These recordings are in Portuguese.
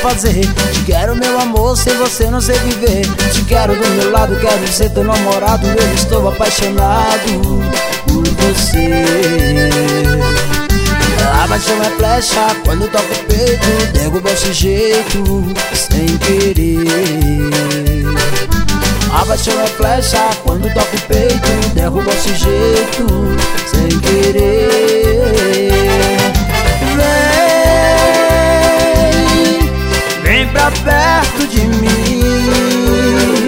fazer. Te quero, meu amor, sem você não sei viver. Te quero do meu lado, quero ser teu namorado. Eu estou apaixonado por você. A paixão é flecha, quando toca o peito, derruba o sujeito sem querer. A paixão é flecha, quando toca o peito, derruba o sujeito sem querer. Vem pra perto de mim.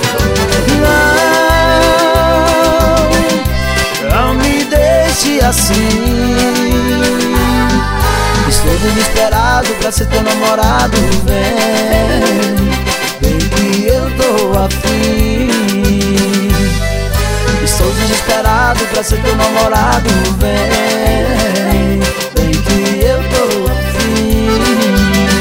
Não me deixe assim. Estou desesperado pra ser teu namorado. Vem que eu tô afim. Estou desesperado pra ser teu namorado. Vem que eu tô afim.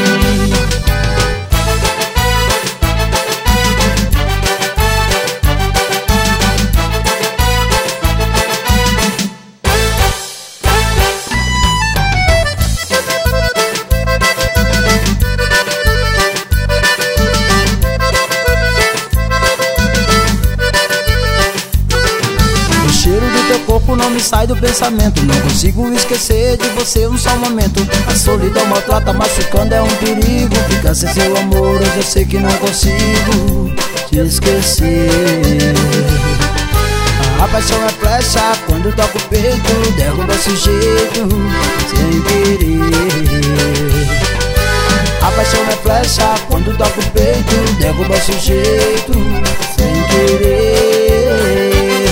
Não me sai do pensamento, não consigo esquecer de você um só momento. A solidão maltrata, machucando é um perigo. Ficar sem seu amor, hoje eu sei que não consigo te esquecer. A paixão é flecha, quando toca o peito, derruba o sujeito sem querer. A paixão é flecha, quando toca o peito, derruba o sujeito sem querer.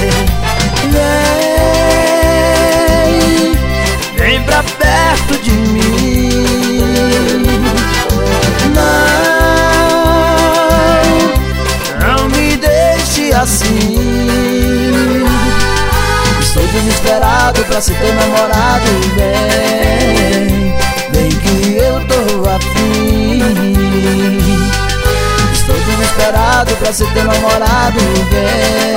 Vem pra perto de mim. Não me deixe assim. Estou desesperado pra ser teu namorado. Vem que eu tô afim. Estou desesperado pra ser teu namorado.